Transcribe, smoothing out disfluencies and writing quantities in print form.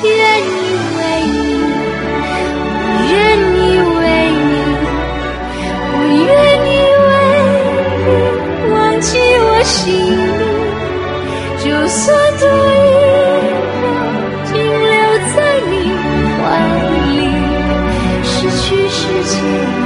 愿意为你，我愿意为你，我愿意为你忘记我姓名，就算多一秒停留在你怀里，失去世界。